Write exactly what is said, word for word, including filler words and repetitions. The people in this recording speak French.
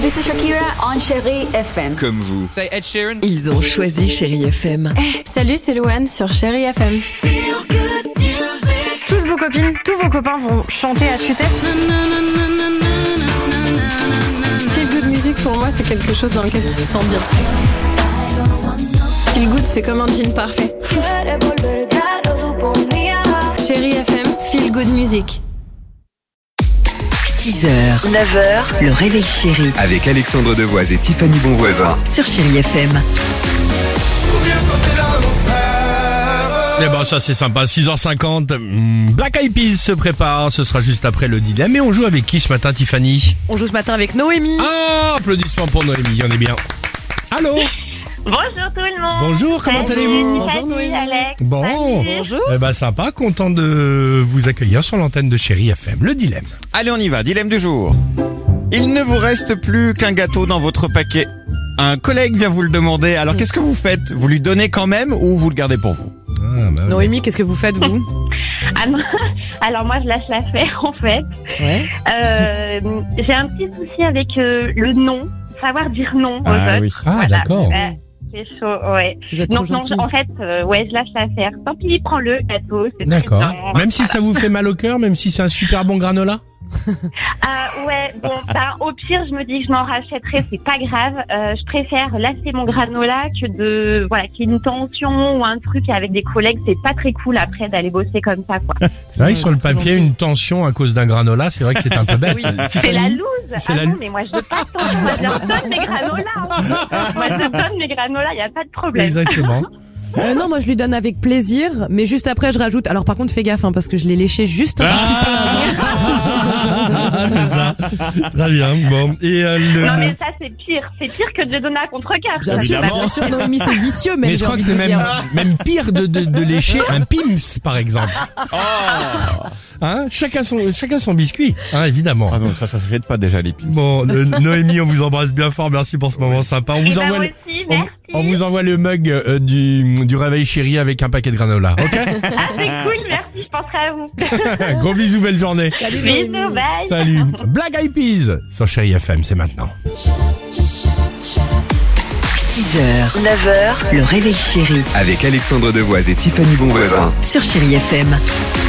this is Shakira on Chérie F M. Comme vous. C'est Ed Sheeran. Ils ont choisi Chérie F M. Hey, salut, c'est Louane sur Chérie F M. Toutes vos copines, tous vos copains vont chanter à tue-tête. Feel good music pour moi, c'est quelque chose dans lequel tu te sens bien. Feel good, c'est comme un jean parfait. Chérie F M, feel good music. six heures, neuf heures, le réveil chéri Avec Alexandre Devoise et Tiffany Bonvoisin. sur Chérie F M. Eh ben ça c'est sympa, six heures cinquante, Black Eyed Peas se prépare, ce sera juste après le dilemme. Et on joue avec qui ce matin, Tiffany? On joue ce matin avec Noémie. Ah, applaudissements pour Noémie, on est bien. Allô? Bonjour tout le monde. Bonjour, comment Salut, allez-vous? Bonjour, salut, Noémie. Alex. Bon, Salut. Bonjour. eh ben sympa, content de vous accueillir sur l'antenne de Chérie F M. Le dilemme. Allez, on y va, dilemme du jour. Il ne vous reste plus qu'un gâteau dans votre paquet. Un collègue vient vous le demander, alors qu'est-ce que vous faites? Vous lui donnez quand même ou vous le gardez pour vous? Ah, bah, Noémie, qu'est-ce que vous faites, vous? Ah non, alors moi je lâche l'affaire en fait. Ouais. Euh, j'ai un petit souci avec euh, le non, savoir dire non aux Ah autres. oui. Ah, Voilà. d'accord. Ouais, c'est chaud, ouais. Vous êtes trop Donc non, gentil. en fait, euh, ouais, je lâche l'affaire. Tant pis, prends-le, gâteau. C'est très D'accord. bien. Même si ça vous fait mal au cœur, même si c'est un super bon granola? Ah ouais, bon, ben au pire, je me dis que je m'en rachèterai, c'est pas grave. Euh, je préfère lâcher mon granola que de, voilà, qu'il y ait une tension ou un truc avec des collègues. C'est pas très cool après d'aller bosser comme ça, quoi. C'est vrai que sur le trop papier, gentil. une tension à cause d'un granola, c'est vrai que c'est un peu bête. Oui. C'est la loose. C'est Ah la non, lou- mais moi je veux pas de tension. Moi je leur donne mes granolas. hein. Moi je donne mes granolas, y a pas de problème. Exactement. Euh, non, moi je lui donne avec plaisir, mais juste après je rajoute. Alors par contre, fais gaffe, hein, parce que je l'ai léché juste un petit peu avant. Ah, c'est ça. Très bien. Bon. Et euh, le. Non mais ça c'est pire. C'est pire que de le donner à contre-cœur. Bien sûr, Évidemment. bien sûr, Noémie, c'est vicieux, même. Mais je j'ai crois que envie c'est de même, dire. même pire de, de, de lécher un Pims, par exemple. Hein, chacun son, chacun son biscuit, hein, évidemment. Ah non, ça, ça se jette pas déjà les pipes. Bon, euh, Noémie, on vous embrasse bien fort. Merci pour ce moment sympa. On Et vous ben envoie, moi le, aussi, on, merci. on vous envoie le mug euh, du, du réveil chéri avec un paquet de granola. Ok? Ah c'est cool, merci, je penserai à vous. Gros bisous, belle journée. Salut, Noémie. Bisous, bye. Salut. Black Eyed Peas sur Chérie F M, c'est maintenant. six heures, neuf heures, le réveil chéri Avec Alexandre Devoise et Tiffany Bonvoisin. sur Chérie F M.